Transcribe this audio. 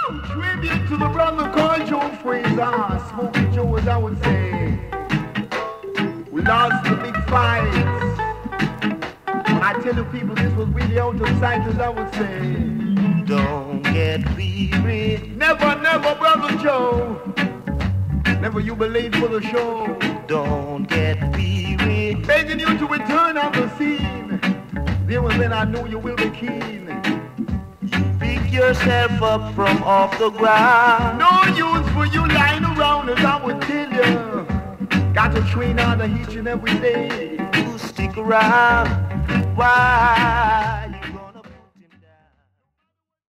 Tribute to the brother called Joe Fraser, Smokey Joe, as I would say. We lost the big fights. I tell you people this was really out of sight, as I would say. Don't get weary. Never, never, brother Joe. Never you believe for the show. Don't get weary. Begging you to return on the scene. There was when I know you will be keen. Pick yourself up from off the ground. No use for you lying around, as I would tell you. Got to train on the each and every day. To stick around. Why?